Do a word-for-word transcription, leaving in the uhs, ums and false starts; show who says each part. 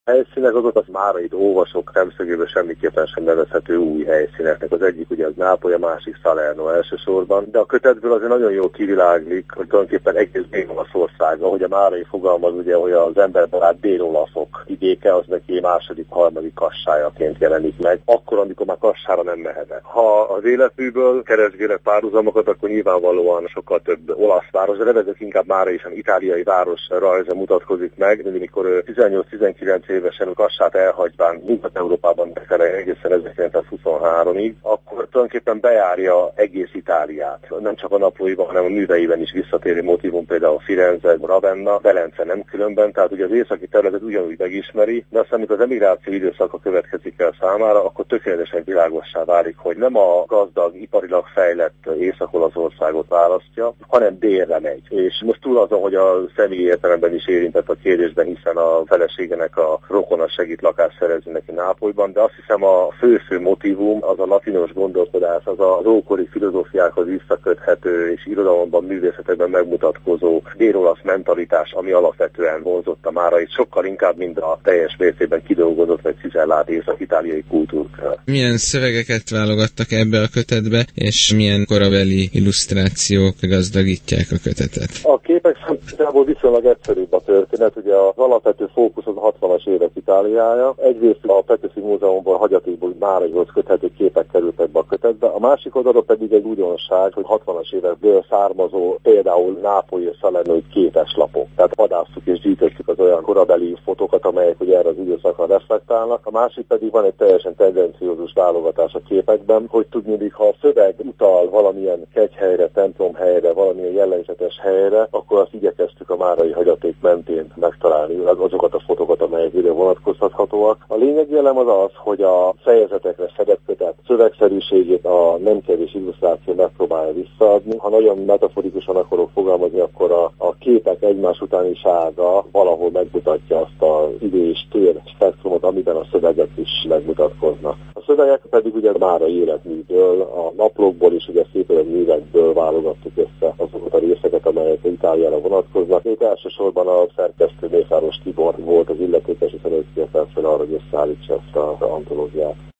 Speaker 1: Helyszínek azok az márai olvasók szemszögéből semmiképpen sem nevezhető új helyszíneknek. Az egyik ugye az Nápoly, a másik Salerno elsősorban, de a kötetből azért nagyon jól kiviláglik, hogy tulajdonképpen egész Dél-Olaszország, ahogy a márai fogalmaz, ugye, hogy az emberbarát dél-olaszok vidéke, az neki második, harmadik kassájaként jelenik meg, akkor, amikor már kassára nem mehetett. Ha az életműből keresgélek párhuzamokat, akkor nyilvánvalóan sokkal több olasz város, de nevezek inkább márai is itáliai város rajza mutatkozik meg, de amikor tizennyolc-tizenkilenc évesen Kassát elhagyván Nyugat-Európában befele egészen ezerkilencszázhuszonháromig, akkor tulajdonképpen bejárja egész Itáliát. Nem csak a naplóiban, hanem a műveiben is visszatérő motívum, például Firenze, Ravenna, Velence nem különben, tehát ugye az északi területet ugyanúgy megismeri, de aztán, amikor az emigráció időszaka következik el számára, akkor tökéletesen világossá válik, hogy nem a gazdag, iparilag fejlett Észak-Olaszországot választja, hanem délre megy. És most túl azon, hogy a személyi értelemben is érintett a kérdésben, hiszen a feleségenek a rokona segít lakást szerezni neki Nápolyban, de azt hiszem a fő-fő motívum az a latinos gondolkodás, az az ókori filozófiákhoz visszaköthető és irodalomban, művészetekben megmutatkozó dél-olasz mentalitás, ami alapvetően vonzotta Márait sokkal inkább, mint a teljes mértékben kidolgozott vagy cizellált észak-itáliai kultúrkör.
Speaker 2: Milyen szövegeket válogattak ebbe a kötetbe, és milyen korabeli illusztrációk gazdagítják a kötetet?
Speaker 1: A képek szempontjából viszonylag egyszerűbb a történet, ugye az alapvető fókusz az a hatvanas évek Itáliája. Egyrészt a Petőfi Múzeumból hagyatékból Máraihoz köthető képek kerültek be a kötetbe, a másik oldalon pedig egy újdonság, hogy hatvanas évekből származó például Nápoly és Salernói képeslapok. Tehát vadásztuk és gyűjtöttük az olyan korabeli fotókat, amelyek ugye erre az időszakra reflektálnak. A másik pedig van egy teljesen tendenciózus válogatás a képekben, hogy tudnék, ha a szöveg utal valamilyen kegyhelyre, templomhelyre, valamilyen jellegzetes helyre, akkor azt igyekeztük a márai hagyaték mentén megtalálni azokat a fotókat, amelyek ide vonatkoztathatóak. A lényegi elem az az, hogy a fejezetekre szedett kötet szövegszerűségét a nem kevés illusztráció megpróbálja visszaadni. Ha nagyon metaforikusan akarok fogalmazni, akkor a, a képek egymás utánisága valahol megmutatja azt az idő és tér spektrumot, amiben a szövegek is megmutatkoznak. A szövegek pedig ugye márai életműből, a naplókból és ugye szép művekből válogattuk össze azokat a részeket, amelyek Itáliára vonatkoznak. Itt elsősorban a szerkesztő Mészáros Tibor volt az illetékes, és először fel arra, hogy összeállítsa ezt az antológiát.